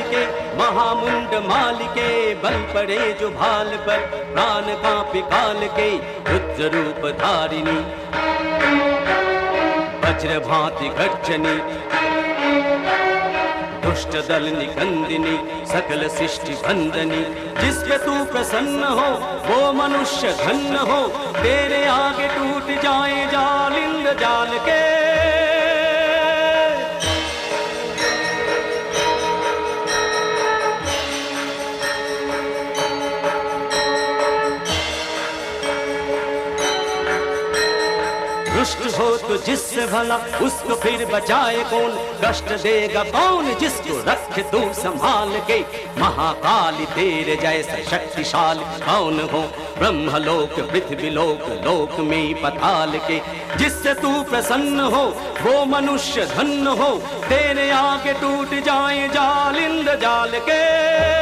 के महामुंड माल के, बल पड़े जो भाल पर प्राण कांपे काल के। रुद्र रूप धारिणी वज्र भांति गर्जनी, दुष्ट दल निकंदिनी सकल सृष्टि बंदनी। जिस पे तू प्रसन्न हो वो मनुष्य धन्य हो, तेरे आगे टूट जाए जाल इंद्र जाल के। दुष्ट हो तो जिससे भला उसको फिर बचाए कौन, कष्ट देगा कौन जिसको रखे तू संभाल के। महाकाली तेरे जैसा शक्तिशाली कौन हो, ब्रह्मलोक पृथ्वी लोक लोक में पताल के। जिससे तू प्रसन्न हो वो मनुष्य धन्य हो, तेरे आगे टूट जाए जाल इंद्र जाल के।